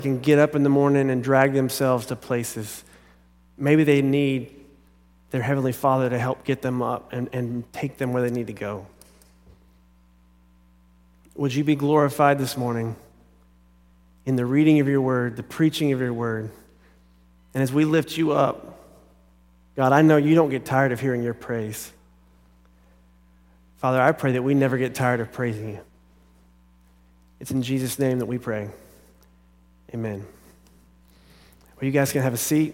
can get up in the morning and drag themselves to places. Maybe they need their Heavenly Father to help get them up and take them where they need to go. Would you be glorified this morning in the reading of your word, the preaching of your word? And as we lift you up, God, I know you don't get tired of hearing your praise. Father, I pray that we never get tired of praising you. It's in Jesus' name that we pray. Amen. Well, you guys can have a seat.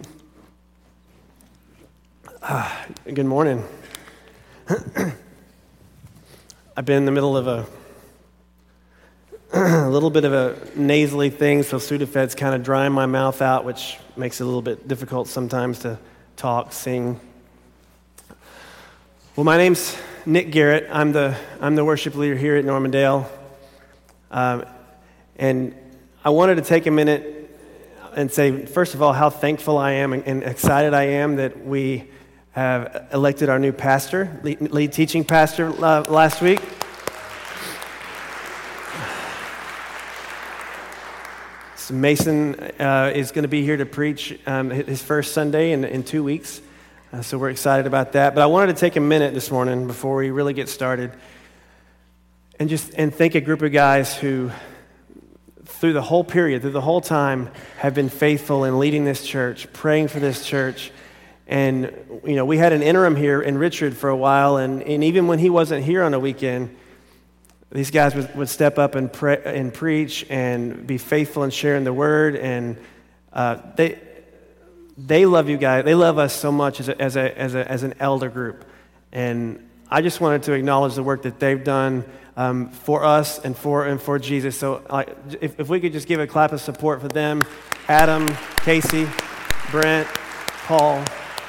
Good morning. I've been in the middle of a little bit of a nasally thing, so Sudafed's kind of drying my mouth out, which makes it a little bit difficult sometimes to talk, sing. Well, my name's Nick Garrett. I'm the worship leader here at Normandale, and I wanted to take a minute and say, first of all, how thankful I am and excited I am that we have elected our new pastor, lead teaching pastor last week. So Mason is going to be here to preach his first Sunday in 2 weeks, so we're excited about that. But I wanted to take a minute this morning before we really get started and thank a group of guys who, through the whole period, through the whole time, have been faithful in leading this church, praying for this church. And, you know, we had an interim here in Richard for a while, and even when he wasn't here on a weekend, these guys would step up and pray and preach and be faithful in sharing the word. And they love you guys. They love us so much as an elder group. And I just wanted to acknowledge the work that they've done for us and for Jesus. So if we could just give a clap of support for them, Adam, Casey, Brent, Paul.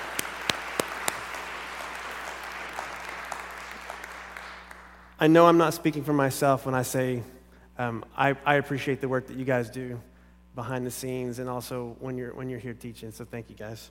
I know I'm not speaking for myself when I say I appreciate the work that you guys do behind the scenes and also when you're here teaching. So thank you guys.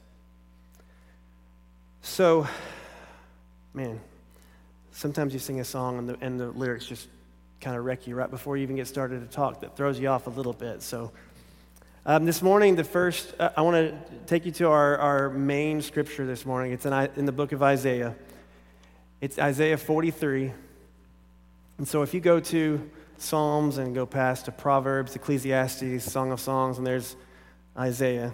So, man, sometimes you sing a song and the lyrics just kind of wreck you right before you even get started to talk. That throws you off a little bit. So this morning, I want to take you to our main scripture this morning. It's in the book of Isaiah. It's Isaiah 43. And so if you go to Psalms and go past to Proverbs, Ecclesiastes, Song of Songs, and there's Isaiah,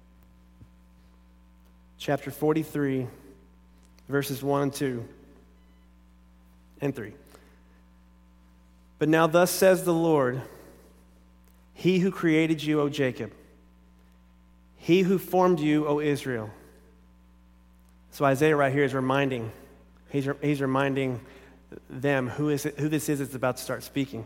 chapter 43, verses 1 and 2 and 3. But now thus says the Lord, He who created you, O Jacob, He who formed you, O Israel. So Isaiah right here is reminding, he's reminding them who this is that's about to start speaking.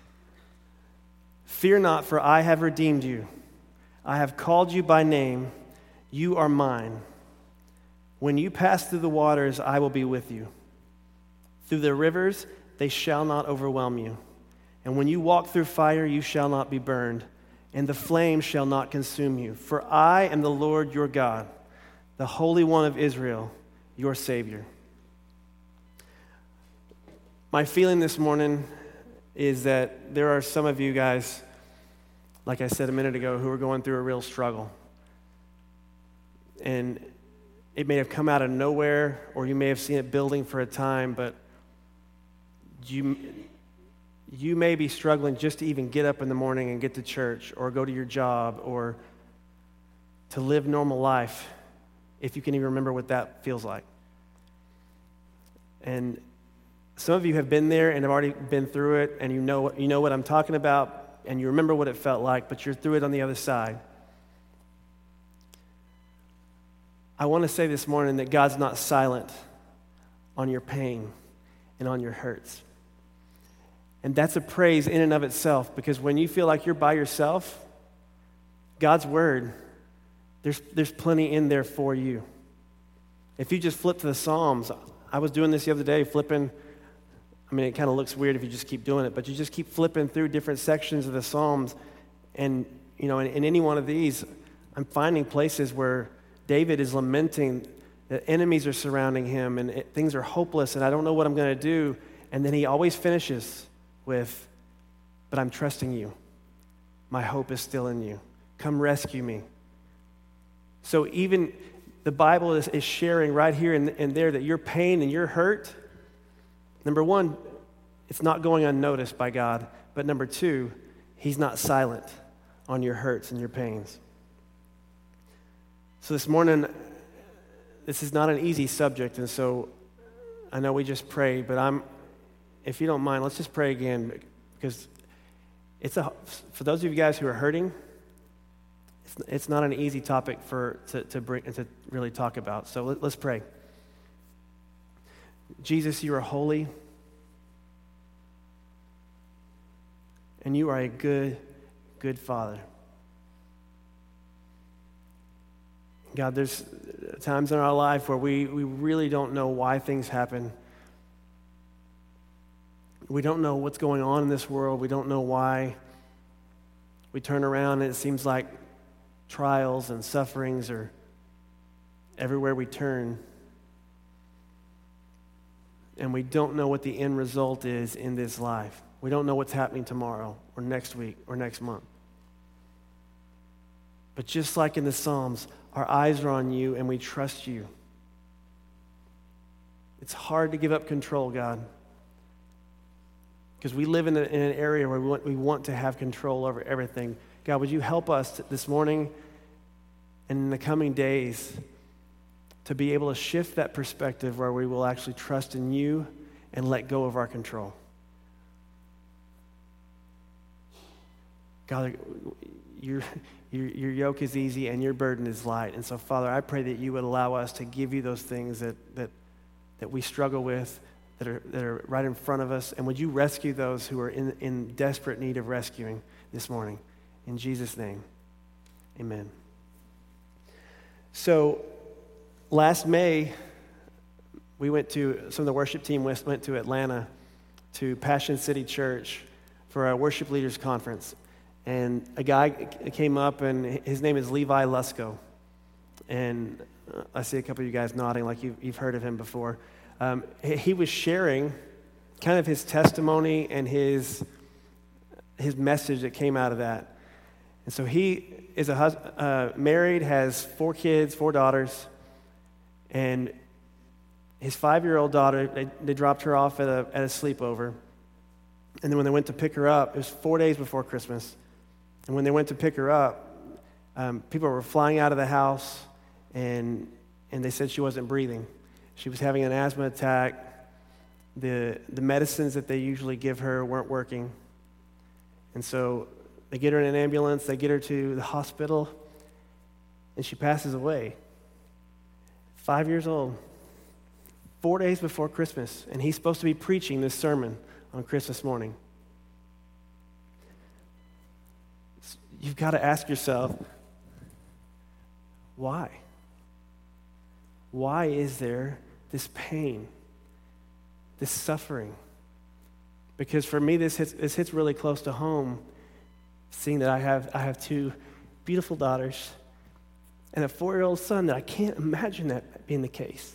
Fear not, for I have redeemed you. I have called you by name. You are mine. When you pass through the waters, I will be with you. Through the rivers, they shall not overwhelm you. And when you walk through fire, you shall not be burned, and the flame shall not consume you. For I am the Lord your God, the Holy One of Israel, your Savior. My feeling this morning is that there are some of you guys, like I said a minute ago, who are going through a real struggle. And it may have come out of nowhere, or you may have seen it building for a time, but you may be struggling just to even get up in the morning and get to church, or go to your job, or to live normal life, if you can even remember what that feels like. And some of you have been there and have already been through it, and you know what I'm talking about, and you remember what it felt like, but you're through it on the other side. I want to say this morning that God's not silent on your pain and on your hurts. And that's a praise in and of itself, because when you feel like you're by yourself, God's word, there's plenty in there for you. If you just flip to the Psalms, I was doing this the other day, flipping. I mean, it kind of looks weird if you just keep doing it, but you just keep flipping through different sections of the Psalms, and you know, in any one of these, I'm finding places where David is lamenting that enemies are surrounding him and things are hopeless, and I don't know what I'm going to do. And then he always finishes with, "But I'm trusting you. My hope is still in you." come rescue me. So even the Bible is sharing right here and there that your pain and your hurt, number one, it's not going unnoticed by God. But number two, he's not silent on your hurts and your pains. So this morning, this is not an easy subject, and so I know we just prayed, but if you don't mind, let's just pray again, because for those of you guys who are hurting, it's not an easy topic to bring and to really talk about. So let's pray. Jesus, you are holy, and you are a good, good Father. God, there's times in our life where we really don't know why things happen. We don't know what's going on in this world. We don't know why we turn around and it seems like trials and sufferings are everywhere we turn. And we don't know what the end result is in this life. We don't know what's happening tomorrow or next week or next month. But just like in the Psalms, our eyes are on you and we trust you. It's hard to give up control, God, because we live in an area where we want to have control over everything. God, would you help us this morning and in the coming days to be able to shift that perspective where we will actually trust in you and let go of our control. God, your yoke is easy and your burden is light. And so, Father, I pray that you would allow us to give you those things that we struggle with, that are right in front of us. And would you rescue those who are in desperate need of rescuing this morning? In Jesus' name, amen. So, last May, some of the worship team went to Atlanta to Passion City Church for a worship leaders conference. And a guy came up, and his name is Levi Lusko. And I see a couple of you guys nodding like you've heard of him before. He was sharing kind of his testimony and his message that came out of that. And so he is married, has 4 kids, 4 daughters, and his 5-year-old daughter, they dropped her off at a sleepover. And then when they went to pick her up, it was 4 days before Christmas. And when they went to pick her up, people were flying out of the house, and they said she wasn't breathing. She was having an asthma attack. The medicines that they usually give her weren't working. And so they get her in an ambulance, they get her to the hospital, and she passes away. 5 years old, 4 days before Christmas, and he's supposed to be preaching this sermon on Christmas morning. You've got to ask yourself, why? Why is there this pain, this suffering? Because for me, this hits really close to home, seeing that I have 2 beautiful daughters and a 4-year-old son that I can't imagine that being the case.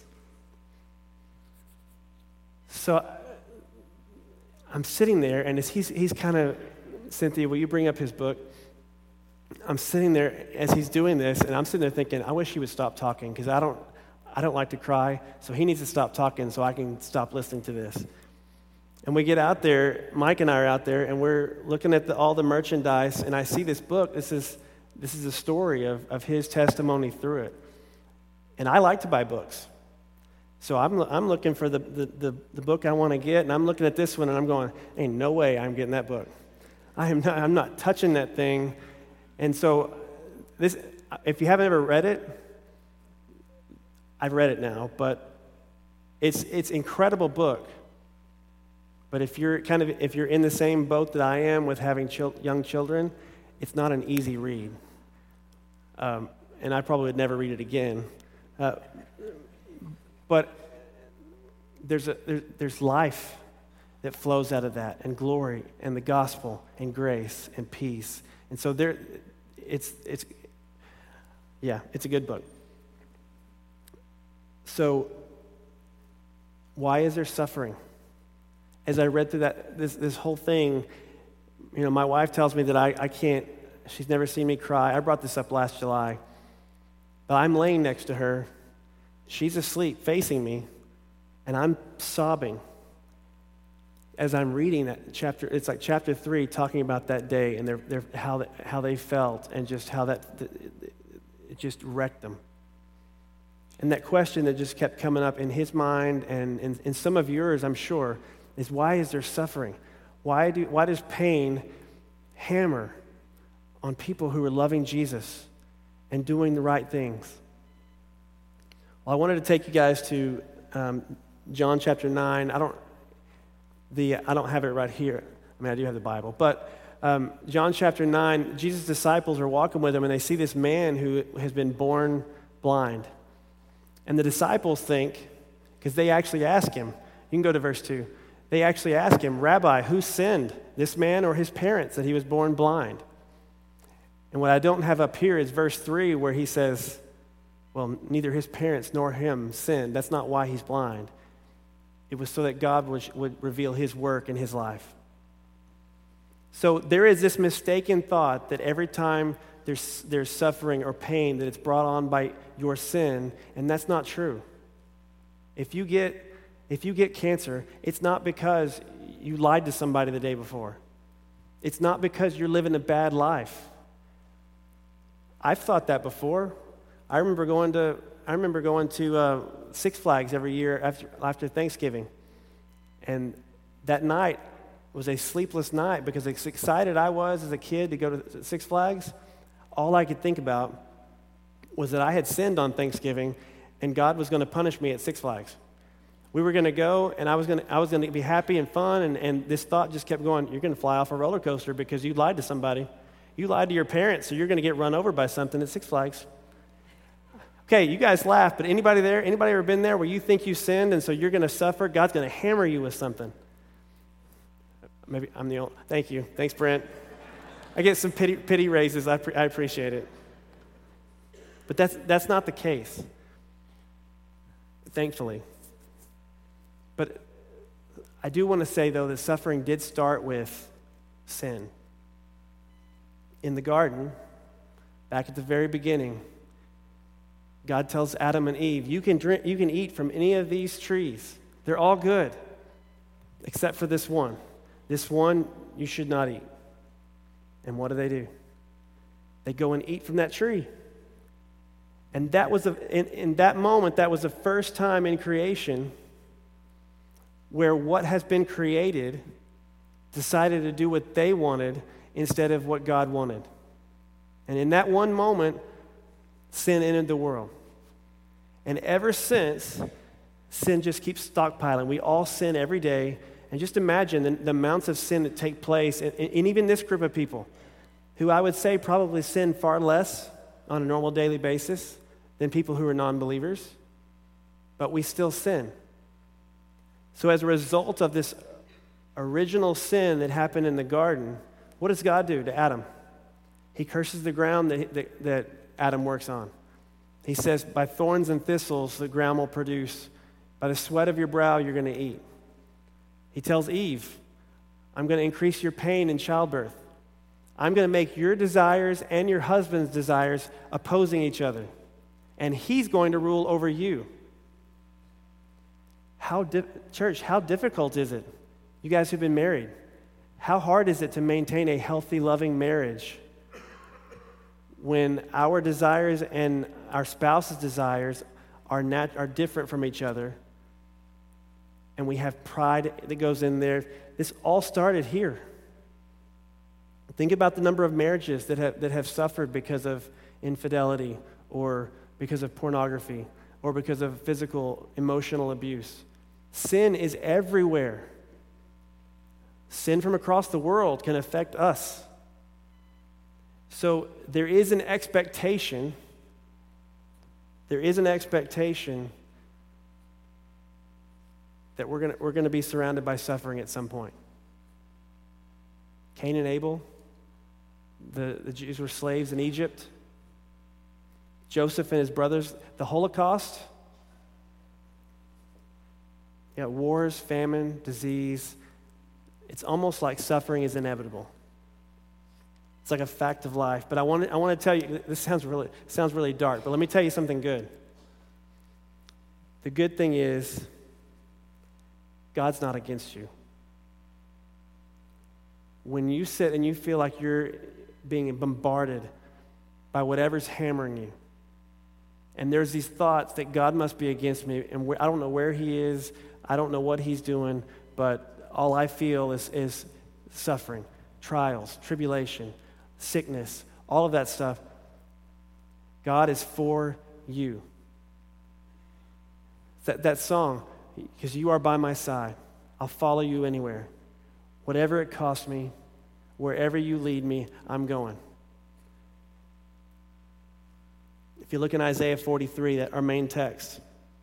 So I'm sitting there, and as he's kind of, Cynthia, will you bring up his book? I'm sitting there as he's doing this, and I'm sitting there thinking, I wish he would stop talking, because I don't like to cry, so he needs to stop talking so I can stop listening to this. And we get out there, Mike and I are out there, and we're looking at all the merchandise, and I see this book. This is a story of his testimony through it. And I like to buy books. So I'm looking for the book I want to get, and I'm looking at this one, and I'm going, ain't no way I'm getting that book. I'm not touching that thing. And so this, if you haven't ever read it, I've read it now, but it's an incredible book. But if you're in the same boat that I am with having young children, it's not an easy read. And I probably would never read it again. But there's life that flows out of that, and glory, and the gospel, and grace, and peace. And so it's a good book. So why is there suffering? As I read through this whole thing, my wife tells me that I can't She's never seen me cry. I brought this up last July. But I'm laying next to her. She's asleep, facing me, and I'm sobbing as I'm reading that chapter. It's like chapter 3, talking about that day and how they felt and just how it just wrecked them. And that question that just kept coming up in his mind and in some of yours, I'm sure, is why is there suffering? Why does pain hammer on people who are loving Jesus and doing the right things? Well, I wanted to take you guys to John chapter 9. I don't have it right here. I mean, I do have the Bible. But John chapter 9, Jesus' disciples are walking with him, and they see this man who has been born blind. And the disciples think, because they actually ask him, you can go to verse 2. They actually ask him, Rabbi, who sinned, this man or his parents, that he was born blind? And what I don't have up here is verse 3, where he says, well, neither his parents nor him sinned. That's not why he's blind. It was so that God would reveal his work in his life. So there is this mistaken thought that every time there's suffering or pain, that it's brought on by your sin, and that's not true. If you get cancer, it's not because you lied to somebody the day before. It's not because you're living a bad life. I've thought that before. I remember going to Six Flags every year after Thanksgiving, and that night was a sleepless night because as excited I was as a kid to go to Six Flags, all I could think about was that I had sinned on Thanksgiving, and God was going to punish me at Six Flags. We were going to go, and I was going to be happy and fun, and this thought just kept going, you're going to fly off a roller coaster because you lied to somebody. You lied to your parents, so you're going to get run over by something at Six Flags. Okay, you guys laugh, but anybody there, anybody ever been there where you think you sinned, and so you're going to suffer? God's going to hammer you with something. Maybe I'm the only, thank you. Thanks, Brent. I get some pity raises. I appreciate it. But that's not the case, thankfully. But I do want to say, though, that suffering did start with sin. In the garden, back at the very beginning, God tells Adam and Eve, you can eat from any of these trees. They're all good, except for this one. This one you should not eat. And what do? They go and eat from that tree. And that was in that moment, that was the first time in creation where what has been created decided to do what they wanted instead of what God wanted. And in that one moment, sin entered the world. And ever since, sin just keeps stockpiling. We all sin every day. And just imagine the amounts of sin that take place, and even this group of people, who I would say probably sin far less on a normal daily basis than people who are non-believers, but we still sin. So as a result of this original sin that happened in the garden, what does God do to Adam? He curses the ground that Adam works on. He says, by thorns and thistles the ground will produce. By the sweat of your brow you're going to eat. He tells Eve, I'm going to increase your pain in childbirth. I'm going to make your desires and your husband's desires opposing each other. And he's going to rule over you. Church, how difficult is it? You guys who've been married, how hard is it to maintain a healthy, loving marriage when our desires and our spouse's desires are different from each other, and we have pride that goes in there? This all started here. Think about the number of marriages that have suffered because of infidelity or because of pornography or because of physical, emotional abuse. Sin is everywhere. Sin from across the world can affect us. So there is an expectation. There is an expectation that we're going to be surrounded by suffering at some point. Cain and Abel, the Jews were slaves in Egypt. Joseph and his brothers, the Holocaust. Wars, famine, disease. It's almost like suffering is inevitable. It's like a fact of life. But I want to tell you, this sounds really dark, but let me tell you something good. The good thing is, God's not against you. When you sit and you feel like you're being bombarded by whatever's hammering you, and there's these thoughts that God must be against me, and I don't know where he is, I don't know what he's doing, but all I feel is suffering, trials, tribulation, sickness, all of that stuff. God is for you. That song, because you are by my side, I'll follow you anywhere. Whatever it costs me, wherever you lead me, I'm going. If you look in Isaiah 43, our main text.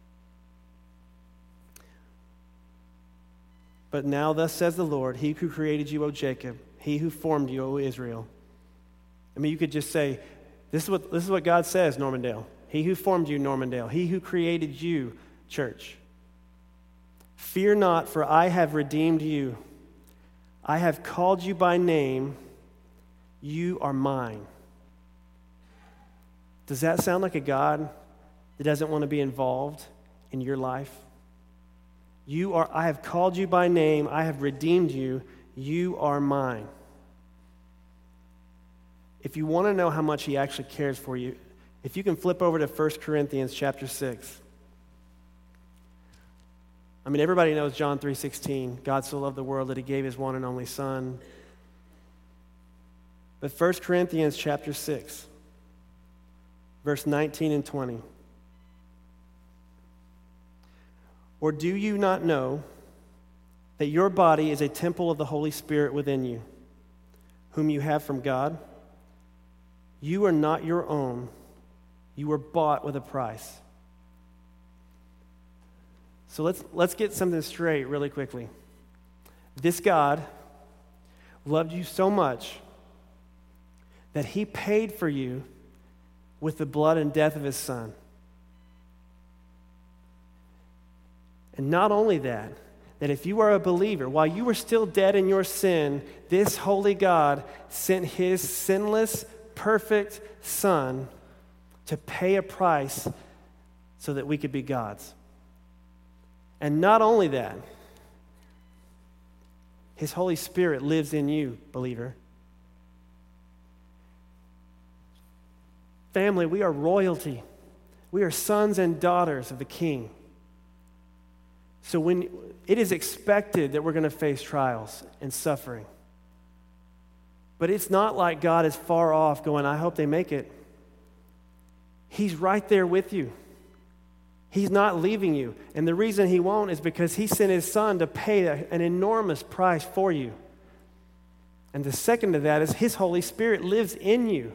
But now thus says the Lord, he who created you, O Jacob, he who formed you, O Israel. I mean, you could just say, this is what God says, Normandale. He who formed you, Normandale. He who created you, church. Fear not, for I have redeemed you. I have called you by name. You are mine. Does that sound like a God that doesn't want to be involved in your life? I have called you by name. I have redeemed you. You are mine. If you want to know how much he actually cares for you, if you can flip over to 1 Corinthians chapter 6. I mean, everybody knows John 3:16. God so loved the world that he gave his one and only Son. But 1 Corinthians chapter 6, verse 19 and 20. Or do you not know that your body is a temple of the Holy Spirit within you, whom you have from God? You are not your own. You were bought with a price. So let's get something straight really quickly. This God loved you so much that he paid for you with the blood and death of his Son. And not only that if you are a believer, while you were still dead in your sin, this holy God sent his sinless, perfect Son to pay a price so that we could be God's. And not only that, his Holy Spirit lives in you, believer. Family, we are royalty. We are sons and daughters of the King. So when it is expected that we're going to face trials and suffering. But it's not like God is far off going, I hope they make it. He's right there with you. He's not leaving you. And the reason he won't is because he sent his Son to pay an enormous price for you. And the second to that is his Holy Spirit lives in you.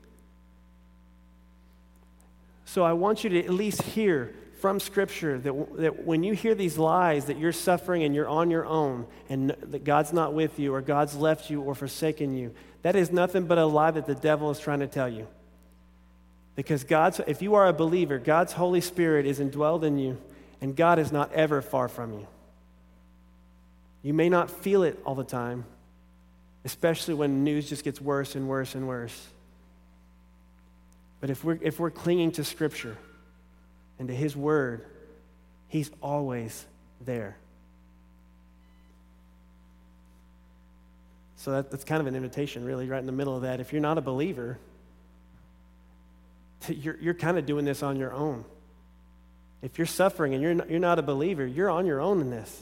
So I want you to at least hear from Scripture that when you hear these lies that you're suffering and you're on your own and that God's not with you or God's left you or forsaken you, that is nothing but a lie that the devil is trying to tell you. Because if you are a believer, God's Holy Spirit is indwelled in you, and God is not ever far from you. You may not feel it all the time, especially when news just gets worse and worse and worse. But if we're clinging to Scripture and to his word, he's always there. So that's kind of an invitation, really, right in the middle of that. If you're not a believer, you're kind of doing this on your own. If you're suffering and you're not a believer, you're on your own in this.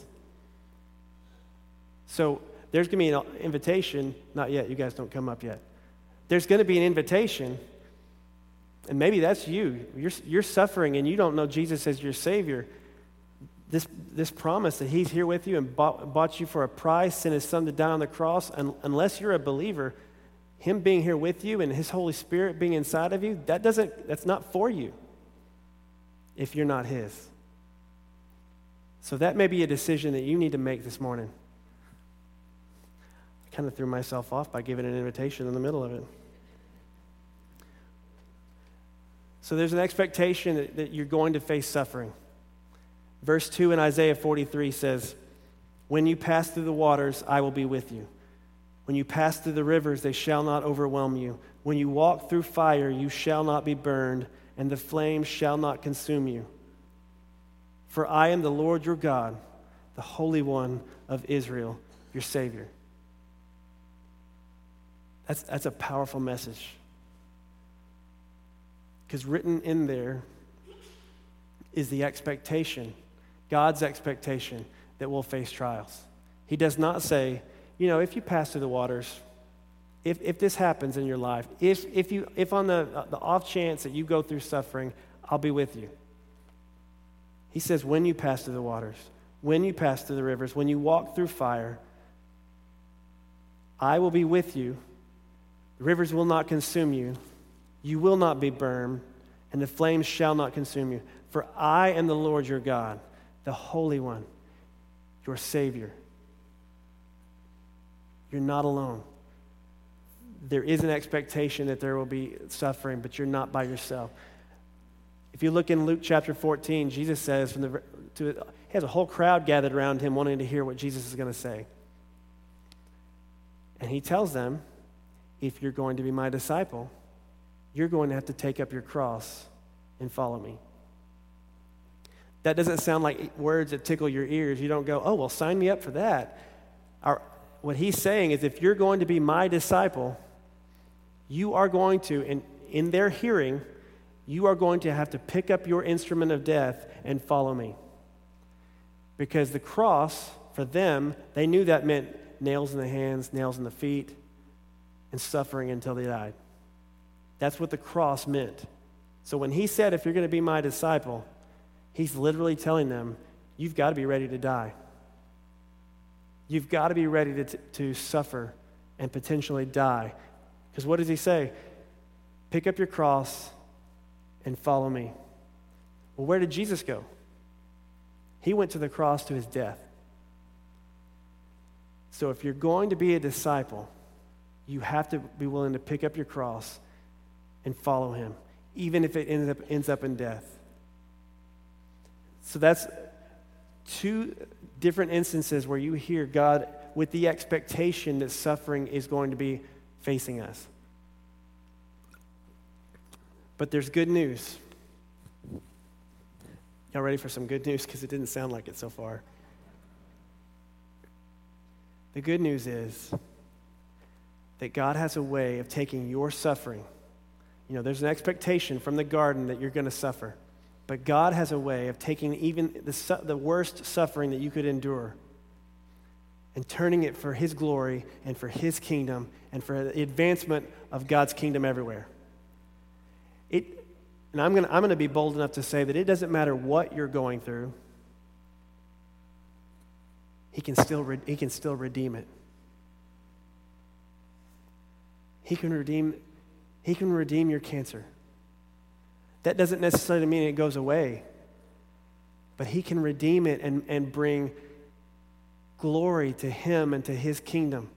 So there's going to be an invitation. Not yet. You guys don't come up yet. There's going to be an invitation, and maybe that's you. You're suffering and you don't know Jesus as your Savior. This promise that he's here with you and bought you for a price, sent his Son to die on the cross, and unless you're a believer, him being here with you and his Holy Spirit being inside of you, that's not for you if you're not his. So that may be a decision that you need to make this morning. I kind of threw myself off by giving an invitation in the middle of it. So there's an expectation that you're going to face suffering. Verse 2 in Isaiah 43 says, when you pass through the waters, I will be with you. When you pass through the rivers, they shall not overwhelm you. When you walk through fire, you shall not be burned, and the flames shall not consume you. For I am the Lord your God, the Holy One of Israel, your Savior. That's a powerful message. Because written in there is the expectation, God's expectation, that we'll face trials. He does not say, if you pass through the waters, if this happens in your life, if on the off chance that you go through suffering, I'll be with you. He says, when you pass through the waters, when you pass through the rivers, when you walk through fire, I will be with you. The rivers will not consume you. You will not be burned, and the flames shall not consume you. For I am the Lord your God, the Holy One, your Savior. You're not alone. There is an expectation that there will be suffering, but you're not by yourself. If you look in Luke chapter 14, Jesus says, he has a whole crowd gathered around him wanting to hear what Jesus is going to say. And he tells them, if you're going to be my disciple, you're going to have to take up your cross and follow me. That doesn't sound like words that tickle your ears. You don't go, oh, well, sign me up for that. What he's saying is if you're going to be my disciple, you are going to, in their hearing, you are going to have to pick up your instrument of death and follow me. Because the cross, for them, they knew that meant nails in the hands, nails in the feet, and suffering until they died. That's what the cross meant. So when he said, if you're going to be my disciple, he's literally telling them, you've got to be ready to die. You've got to be ready to suffer and potentially die. Because what does he say? Pick up your cross and follow me. Well, where did Jesus go? He went to the cross to his death. So if you're going to be a disciple, you have to be willing to pick up your cross and follow him, even if it ends up in death. So that's two different instances where you hear God with the expectation that suffering is going to be facing us. But there's good news. Y'all ready for some good news? Because it didn't sound like it so far. The good news is that God has a way of taking your suffering. There's an expectation from the garden that you're going to suffer. But God has a way of taking even the worst suffering that you could endure and turning it for his glory and for his kingdom and for the advancement of God's kingdom everywhere. And I'm going to be bold enough to say that it doesn't matter what you're going through. He can still redeem it. He can redeem your cancer. That doesn't necessarily mean it goes away, but he can redeem it and bring glory to him and to his kingdom.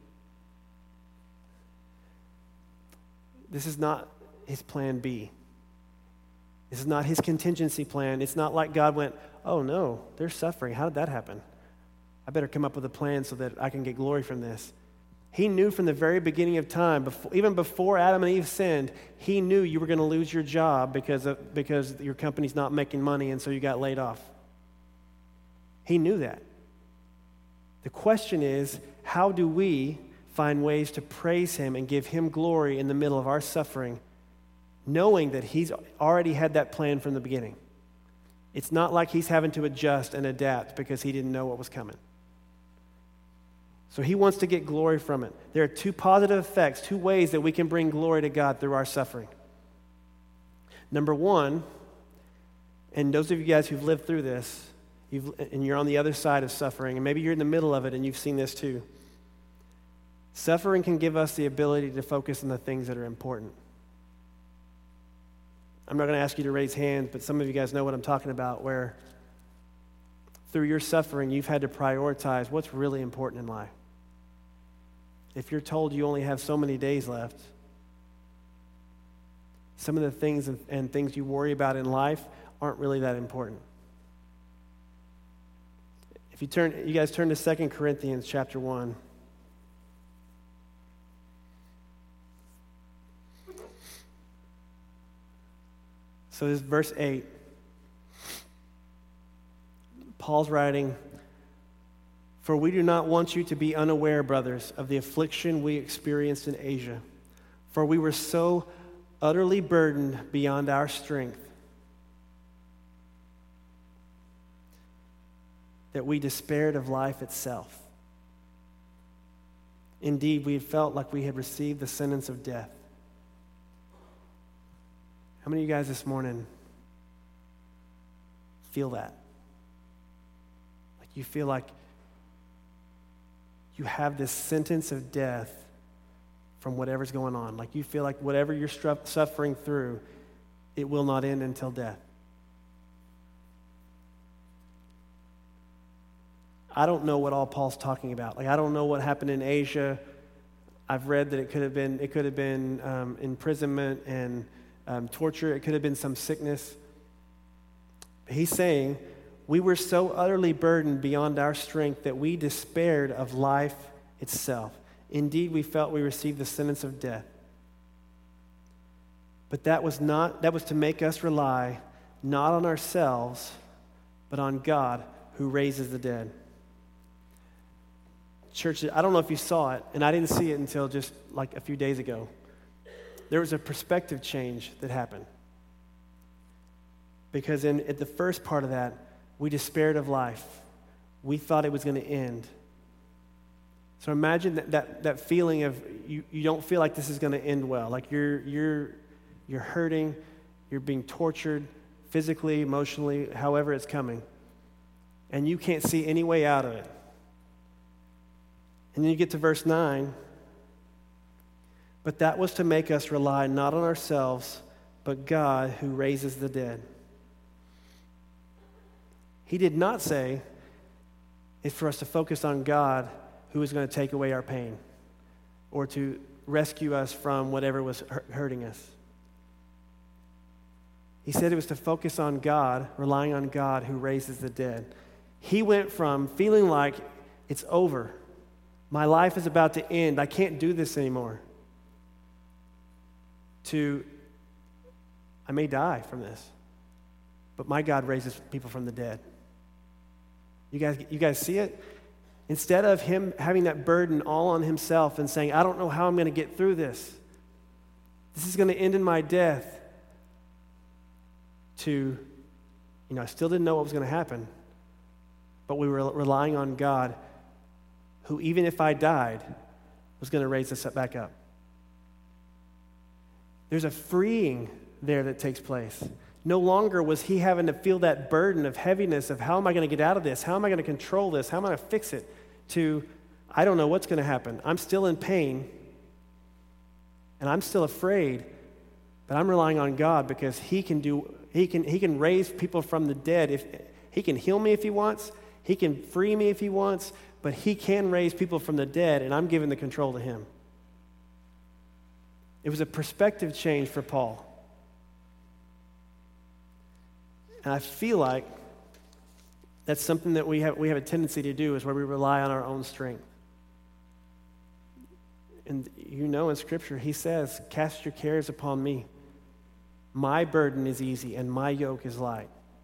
This is not his plan B. This is not his contingency plan. It's not like God went, oh no, they're suffering. How did that happen? I better come up with a plan so that I can get glory from this. He knew from the very beginning of time, even before Adam and Eve sinned, he knew you were going to lose your job because your company's not making money and so you got laid off. He knew that. The question is, how do we find ways to praise him and give him glory in the middle of our suffering, knowing that he's already had that plan from the beginning? It's not like he's having to adjust and adapt because he didn't know what was coming. So he wants to get glory from it. There are two positive effects, two ways that we can bring glory to God through our suffering. Number one, and those of you guys who've lived through this, and you're on the other side of suffering, and maybe you're in the middle of it and you've seen this too. Suffering can give us the ability to focus on the things that are important. I'm not going to ask you to raise hands, but some of you guys know what I'm talking about, where through your suffering, you've had to prioritize what's really important in life. If you're told you only have so many days left, some of the things and things you worry about in life aren't really that important. If you guys turn to 2 Corinthians chapter 1. So this is verse 8. Paul's writing, "For we do not want you to be unaware, brothers, of the affliction we experienced in Asia. For we were so utterly burdened beyond our strength that we despaired of life itself. Indeed, we felt like we had received the sentence of death." How many of you guys this morning feel that? Like you feel like you have this sentence of death from whatever's going on. Like you feel like whatever you're suffering through, it will not end until death. I don't know what all Paul's talking about. Like I don't know what happened in Asia. I've read that it could have been imprisonment and torture. It could have been some sickness. He's saying, we were so utterly burdened beyond our strength that we despaired of life itself. Indeed, we felt we received the sentence of death. But that was to make us rely not on ourselves, but on God who raises the dead. Church, I don't know if you saw it, and I didn't see it until just like a few days ago. There was a perspective change that happened. Because at the first part of that, we despaired of life. We thought it was going to end. So imagine that feeling of you don't feel like this is going to end well. Like you're hurting, you're being tortured physically, emotionally, however it's coming. And you can't see any way out of it. And then you get to verse 9. But that was to make us rely not on ourselves, but God who raises the dead. He did not say it's for us to focus on God who is going to take away our pain or to rescue us from whatever was hurting us. He said it was to focus on God, relying on God who raises the dead. He went from feeling like it's over. My life is about to end. I can't do this anymore. To, I may die from this, but my God raises people from the dead. You guys see it? Instead of him having that burden all on himself and saying, I don't know how I'm going to get through this. This is going to end in my death. To, I still didn't know what was going to happen, but we were relying on God, who even if I died, was going to raise us back up. There's a freeing there that takes place. No longer was he having to feel that burden of heaviness of how am I going to get out of this? How am I going to control this? How am I going to fix it? To, I don't know what's going to happen. I'm still in pain, and I'm still afraid, but I'm relying on God because he can raise people from the dead. If he can heal me if he wants, he can free me if he wants, but he can raise people from the dead, and I'm giving the control to him. It was a perspective change for Paul. And I feel like that's something that we have a tendency to do, is where we rely on our own strength. And in Scripture, he says, cast your cares upon me. My burden is easy and my yoke is light.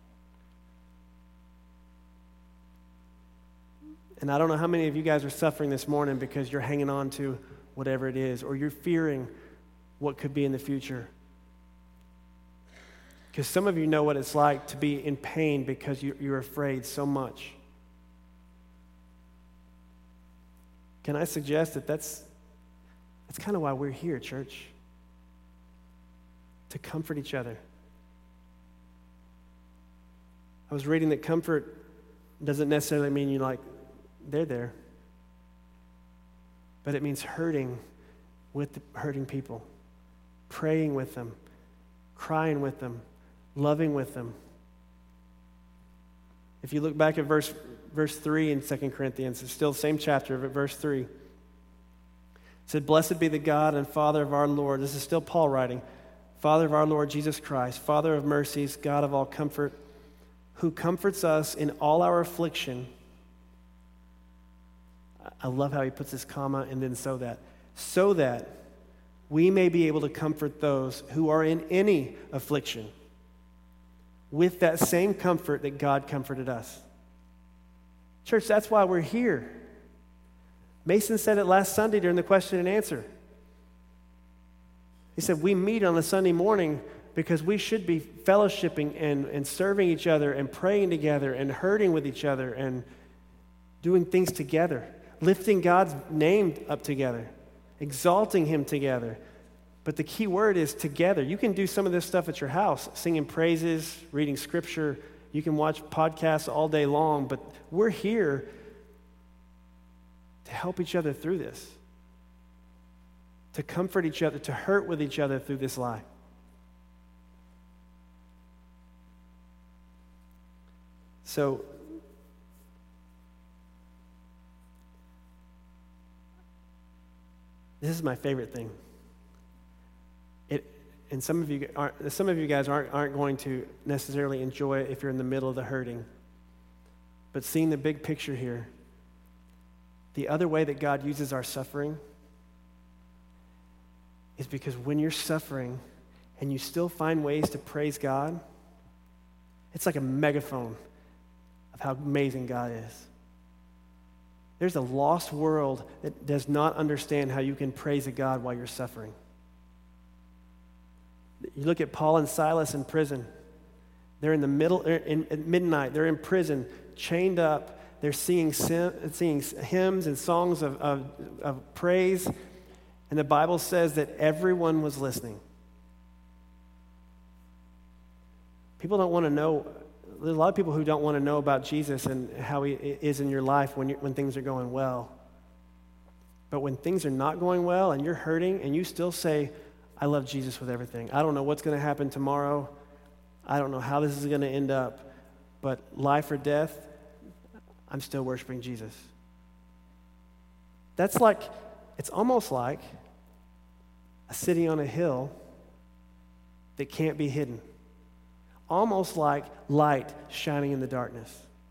And I don't know how many of you guys are suffering this morning because you're hanging on to whatever it is, or you're fearing what could be in the future. Because some of you know what it's like to be in pain because you're afraid so much. Can I suggest that that's kind of why we're here, church? To comfort each other. I was reading that comfort doesn't necessarily mean they're there. But it means hurting with the hurting people, praying with them, crying with them, loving with them. If you look back at verse 3 in 2 Corinthians, it's still the same chapter, but verse 3. It said, "Blessed be the God and Father of our Lord," this is still Paul writing, "Father of our Lord Jesus Christ, Father of mercies, God of all comfort, who comforts us in all our affliction." I love how he puts this comma and then so that we may be able to comfort those who are in any affliction with that same comfort that God comforted us. Church, that's why we're here. Mason said it last Sunday during the question and answer. He said, we meet on a Sunday morning because we should be fellowshipping and serving each other and praying together and hurting with each other and doing things together, lifting God's name up together, exalting him together. But the key word is together. You can do some of this stuff at your house, singing praises, reading scripture. You can watch podcasts all day long, but we're here to help each other through this, to comfort each other, to hurt with each other through this life. So, this is my favorite thing. And some of you guys aren't going to necessarily enjoy it if you're in the middle of the hurting. But seeing the big picture here, the other way that God uses our suffering is because when you're suffering and you still find ways to praise God, it's like a megaphone of how amazing God is. There's a lost world that does not understand how you can praise a God while you're suffering. You look at Paul and Silas in prison. They're in the middle, at midnight, they're in prison, chained up. They're singing hymns and songs of praise. And the Bible says that everyone was listening. People don't want to know, there's a lot of people who don't want to know about Jesus and how he is in your life when things are going well. But when things are not going well and you're hurting and you still say, I love Jesus with everything. I don't know what's going to happen tomorrow. I don't know how this is going to end up. But life or death, I'm still worshiping Jesus. That's like, it's almost like a city on a hill that can't be hidden. Almost like light shining in the darkness.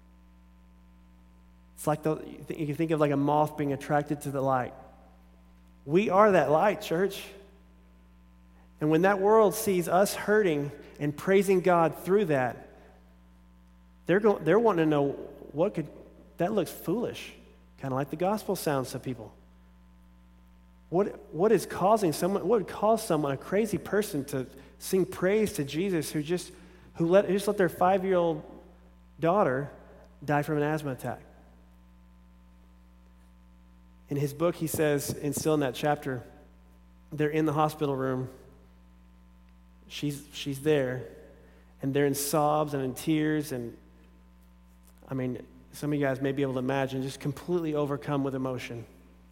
It's like you can think of like a moth being attracted to the light. We are that light, church. And when that world sees us hurting and praising God through that, they're wanting to know that looks foolish, kind of like the gospel sounds to people. What would cause someone, a crazy person, to sing praise to Jesus who just let their 5-year-old daughter die from an asthma attack? In his book, he says, and still in that chapter, they're in the hospital room. She's there, and they're in sobs and in tears, and I mean, some of you guys may be able to imagine, just completely overcome with emotion.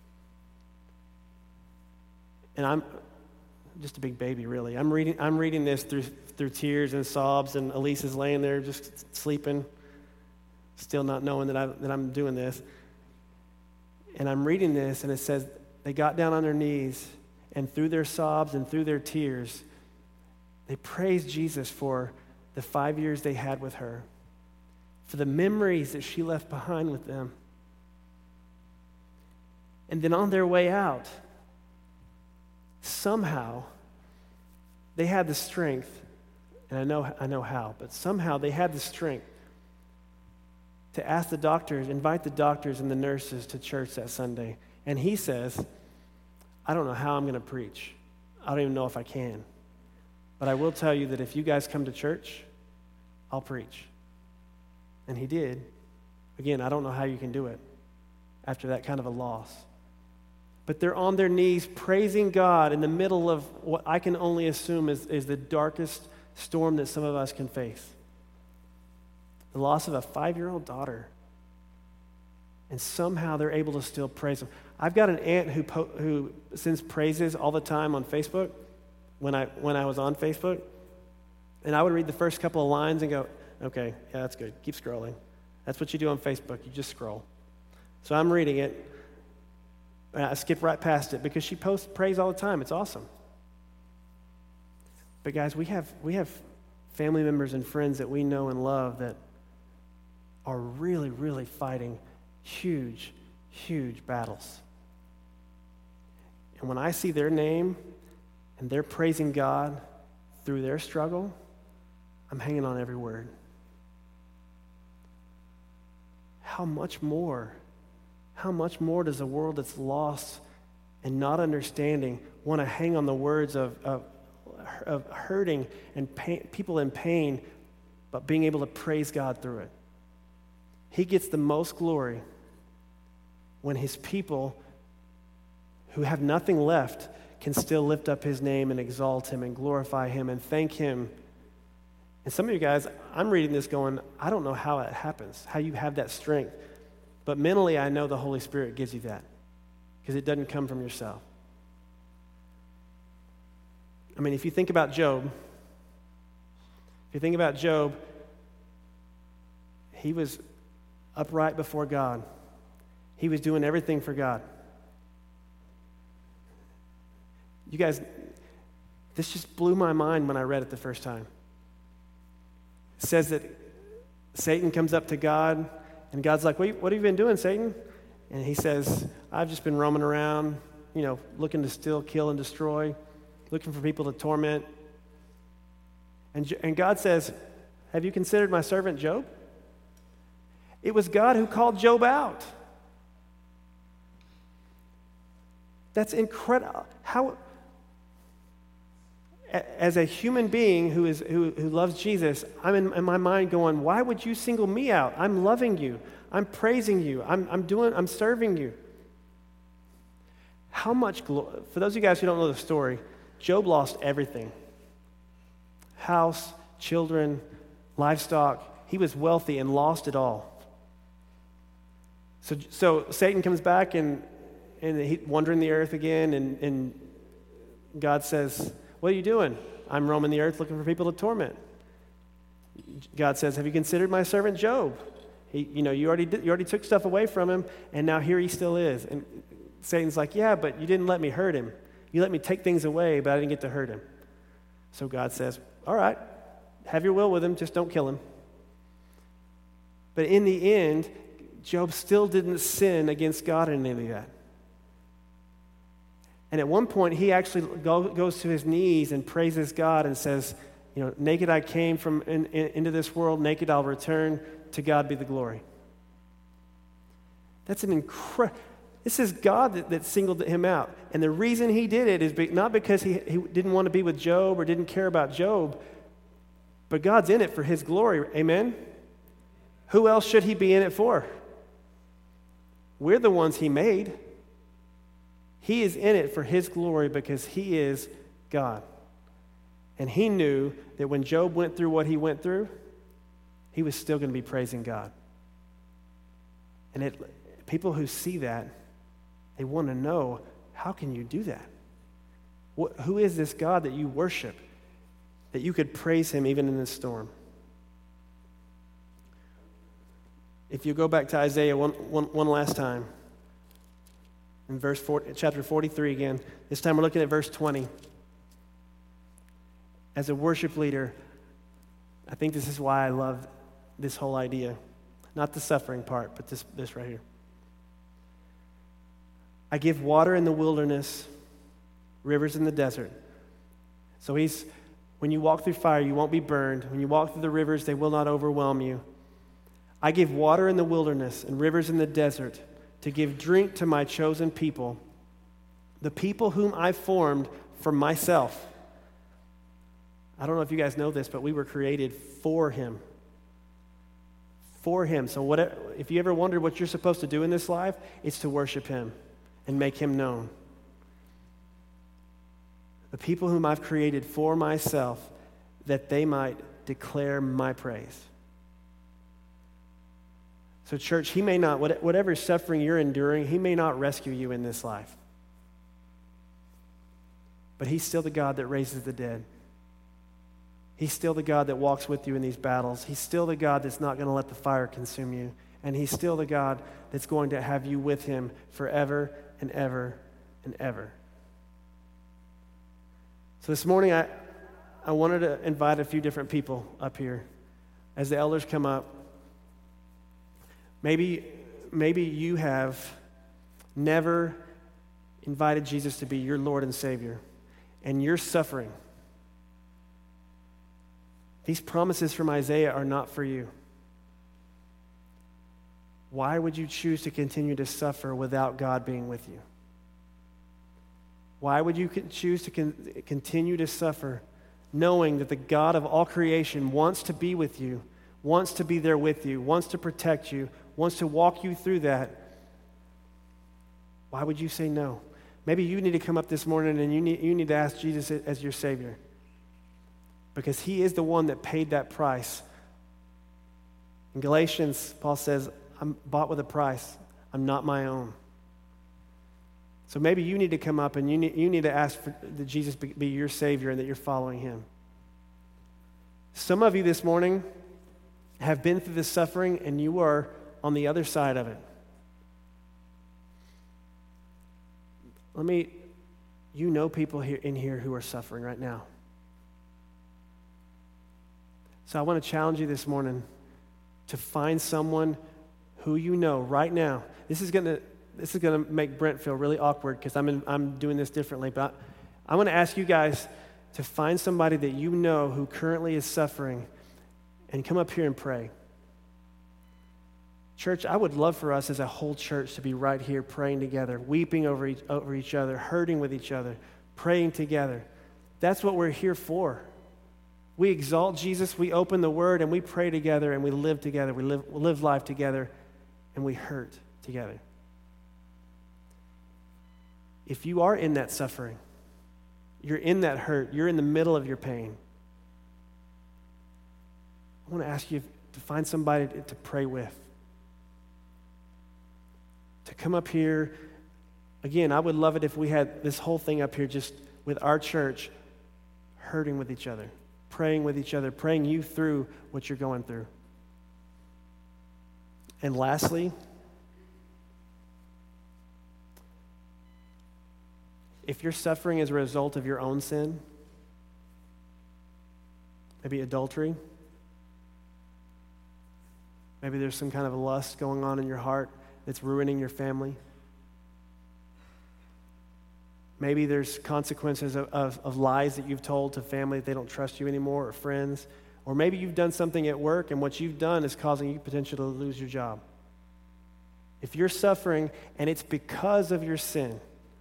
And I'm just a big baby, really. I'm reading this through tears and sobs, and Elise is laying there just sleeping, still not knowing that I'm doing this. And I'm reading this, and it says they got down on their knees, and through their sobs and through their tears, they praised Jesus for the 5 years they had with her, for the memories that she left behind with them. And then on their way out, somehow they had the strength, and I know how, but somehow they had the strength to ask the doctors, invite the doctors and the nurses to church that Sunday. And he says, I don't know how I'm going to preach. I don't even know if I can. But I will tell you that if you guys come to church, I'll preach. And he did. Again, I don't know how you can do it after that kind of a loss. But they're on their knees praising God in the middle of what I can only assume is the darkest storm that some of us can face. The loss of a 5-year-old daughter. And somehow they're able to still praise him. I've got an aunt who sends praises all the time on Facebook. When I was on Facebook, and I would read the first couple of lines and go, okay, yeah, that's good. Keep scrolling. That's what you do on Facebook. You just scroll. So I'm reading it, and I skip right past it because she posts praise all the time. It's awesome. But guys, we have family members and friends that we know and love that are really, really fighting huge, huge battles. And when I see their name and they're praising God through their struggle, I'm hanging on every word. How much more does a world that's lost and not understanding want to hang on the words of hurting and people in pain, but being able to praise God through it? He gets the most glory when his people who have nothing left can still lift up his name and exalt him and glorify him and thank him. And some of you guys, I'm reading this going, I don't know how it happens, how you have that strength. But mentally, I know the Holy Spirit gives you that because it doesn't come from yourself. I mean, if you think about Job, he was upright before God. He was doing everything for God. You guys, this just blew my mind when I read it the first time. It says that Satan comes up to God, and God's like, what have you been doing, Satan? And he says, I've just been roaming around, looking to steal, kill, and destroy, looking for people to torment. And God says, have you considered my servant Job? It was God who called Job out. That's incredible. How, as a human being who loves Jesus, I'm in my mind going, why would you single me out? I'm loving you. I'm praising you. I'm serving you. How much glory? For those of you guys who don't know the story, Job lost everything. House, children, livestock. He was wealthy and lost it all. So Satan comes back and he's wandering the earth again, and God says, what are you doing? I'm roaming the earth looking for people to torment. God says, have you considered my servant Job? You already took stuff away from him, and now here he still is. And Satan's like, yeah, but you didn't let me hurt him. You let me take things away, but I didn't get to hurt him. So God says, all right, have your will with him, just don't kill him. But in the end, Job still didn't sin against God in any of that. And at one point, he actually goes to his knees and praises God and says, naked I came into this world, naked I'll return. To God be the glory. That's an incredible. This is God that singled him out. And the reason he did it is not because he didn't want to be with Job or didn't care about Job, but God's in it for his glory. Amen? Who else should he be in it for? We're the ones he made. He is in it for his glory because he is God. And he knew that when Job went through what he went through, he was still going to be praising God. And people who see that, they want to know, how can you do that? Who is this God that you worship, that you could praise him even in this storm? If you go back to Isaiah one last time, in chapter 43 again, this time we're looking at verse 20. As a worship leader, I think this is why I love this whole idea. Not the suffering part, but this right here. I give water in the wilderness, rivers in the desert. So when you walk through fire, you won't be burned. When you walk through the rivers, they will not overwhelm you. I give water in the wilderness and rivers in the desert to give drink to my chosen people, the people whom I formed for myself. I don't know if you guys know this, but we were created for him. For him. So if you ever wondered what you're supposed to do in this life, it's to worship him and make him known. The people whom I've created for myself, that they might declare my praise. So church, he may not, whatever suffering you're enduring, he may not rescue you in this life. But he's still the God that raises the dead. He's still the God that walks with you in these battles. He's still the God that's not going to let the fire consume you. And he's still the God that's going to have you with him forever and ever and ever. So this morning, I wanted to invite a few different people up here as the elders come up. Maybe you have never invited Jesus to be your Lord and Savior, and you're suffering. These promises from Isaiah are not for you. Why would you choose to continue to suffer without God being with you? Why would you choose to continue to suffer knowing that the God of all creation wants to be with you, wants to be there with you, wants to protect you, wants to walk you through that? Why would you say no? Maybe you need to come up this morning and you need to ask Jesus as your Savior, because he is the one that paid that price. In Galatians, Paul says, I'm bought with a price. I'm not my own. So maybe you need to come up and you need to ask for that Jesus be your Savior and that you're following him. Some of you this morning have been through this suffering and you are on the other side of it. You know people here in here who are suffering right now. So I want to challenge you this morning to find someone who you know right now. This is gonna make Brent feel really awkward because I'm doing this differently. But I want to ask you guys to find somebody that you know who currently is suffering and come up here and pray. Church, I would love for us as a whole church to be right here praying together, weeping over each other, hurting with each other, praying together. That's what we're here for. We exalt Jesus, we open the Word, and we pray together, and we live together. We live life together, and we hurt together. If you are in that suffering, you're in that hurt, you're in the middle of your pain, I want to ask you to find somebody to pray with. To come up here. Again, I would love it if we had this whole thing up here just with our church hurting with each other, praying with each other, praying you through what you're going through. And lastly, if you're suffering as a result of your own sin, maybe adultery, maybe there's some kind of lust going on in your heart that's ruining your family. Maybe there's consequences of lies that you've told to family that they don't trust you anymore, or friends. Or maybe you've done something at work and what you've done is causing you potentially to lose your job. If you're suffering and it's because of your sin,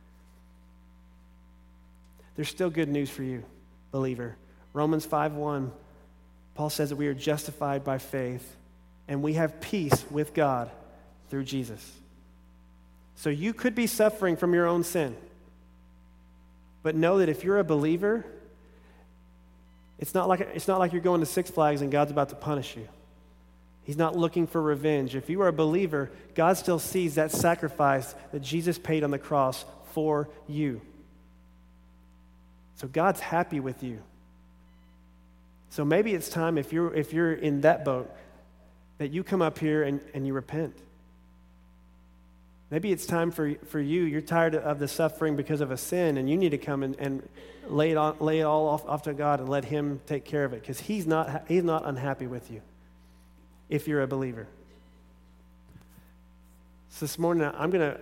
there's still good news for you, believer. Romans 5:1, Paul says that we are justified by faith and we have peace with God through Jesus. So you could be suffering from your own sin. But know that if you're a believer, it's not like you're going to Six Flags and God's about to punish you. He's not looking for revenge. If you are a believer, God still sees that sacrifice that Jesus paid on the cross for you. So God's happy with you. So maybe it's time, if you're in that boat, that you come up here and you repent. Maybe it's time for you. You're tired of the suffering because of a sin, and you need to come and lay it all off to God and let him take care of it, because he's not unhappy with you if you're a believer. So this morning I'm gonna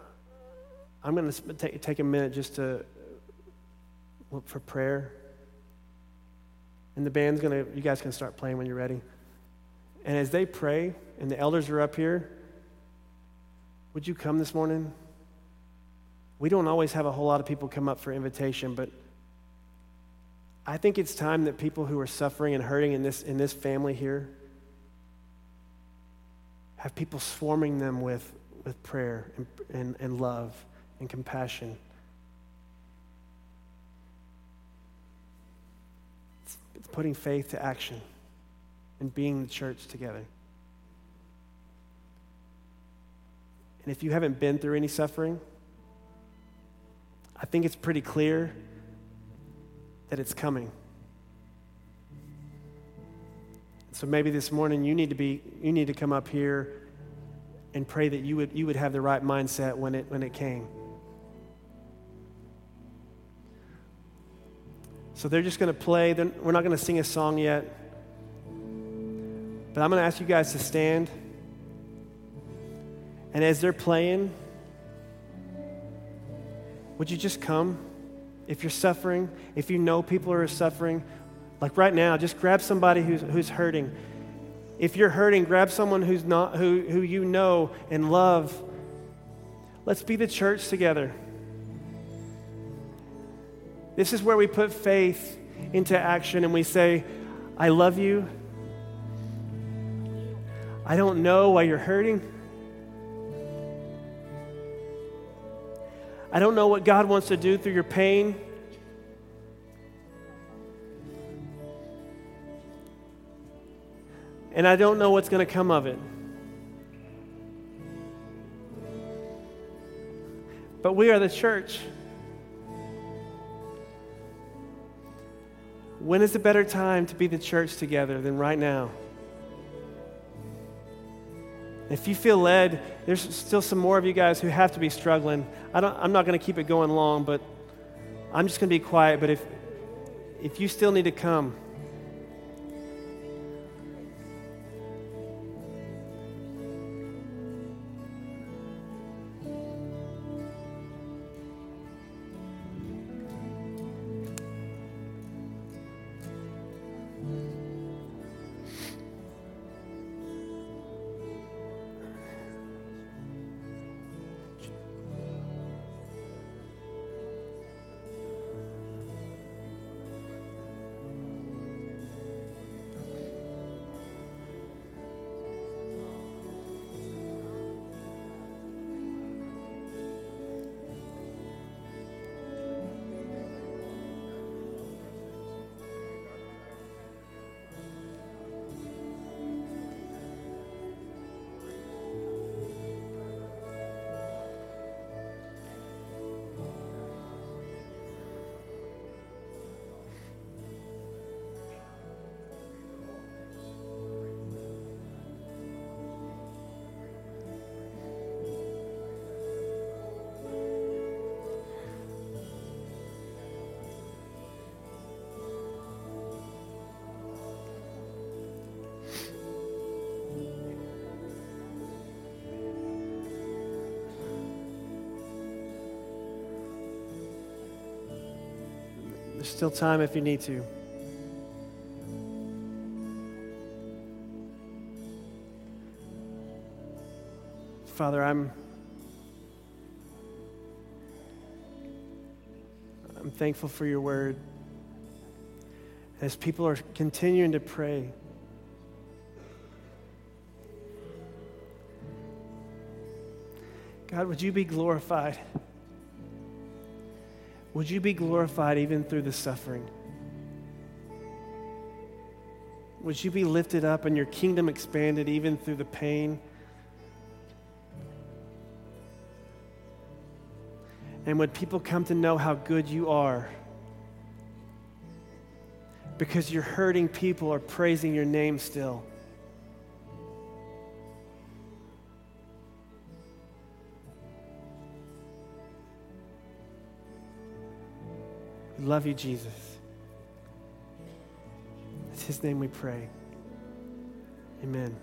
take a minute just to look for prayer, and the band's you guys can start playing when you're ready. And as they pray, and the elders are up here, would you come this morning? We don't always have a whole lot of people come up for invitation, but I think it's time that people who are suffering and hurting in this family here have people swarming them with prayer and love and compassion. It's putting faith to action and being the church together. And if you haven't been through any suffering, I think it's pretty clear that it's coming. So maybe this morning you need to come up here and pray that you would have the right mindset when it came. So they're just going to play. We're not going to sing a song yet, but I'm going to ask you guys to stand. And as they're playing, would you just come? If you're suffering, if you know people are suffering, Like right now, just grab somebody who's hurting. If you're hurting, grab someone who's not, who you know and love. Let's be the church together. This is where we put faith into action and we say, I love you. I don't know why you're hurting. I don't know what God wants to do through your pain. And I don't know what's going to come of it. But we are the church. When is a better time to be the church together than right now? If you feel led, there's still some more of you guys who have to be struggling. I'm not going to keep it going long, but I'm just going to be quiet. But if you still need to come, there's still time if you need to. Father, I'm thankful for your word. As people are continuing to pray, God, would you be glorified? Would you be glorified even through the suffering? Would you be lifted up and your kingdom expanded even through the pain? And would people come to know how good you are? Because your hurting people are praising your name still. We love you, Jesus. It's his name we pray. Amen.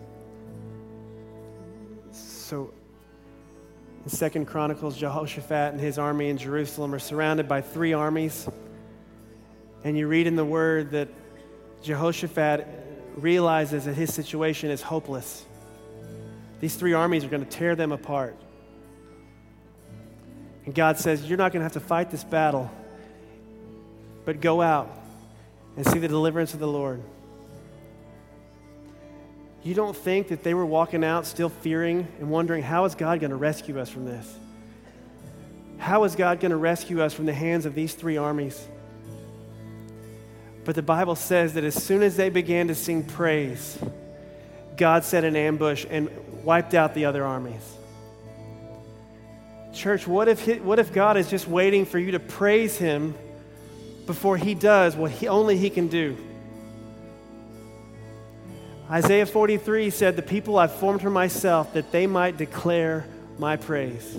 So, in 2 Chronicles, Jehoshaphat and his army in Jerusalem are surrounded by 3 armies. And you read in the word that Jehoshaphat realizes that his situation is hopeless. These 3 armies are going to tear them apart. And God says, you're not going to have to fight this battle, but go out and see the deliverance of the Lord. You don't think that they were walking out still fearing and wondering, how is God going to rescue us from this? How is God going to rescue us from the hands of these 3 armies? But the Bible says that as soon as they began to sing praise, God set an ambush and wiped out the other armies. Church, what if God is just waiting for you to praise him before he does what only he can do? Isaiah 43 said, the people I've formed for myself that they might declare my praise.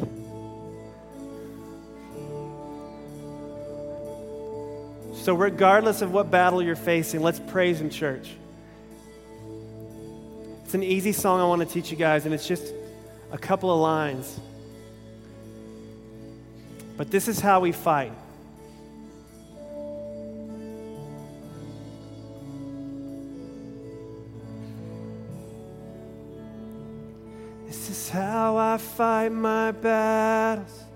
So regardless of what battle you're facing, let's praise in church. It's an easy song I want to teach you guys, and it's just a couple of lines. But this is how we fight. This is how I fight my battles.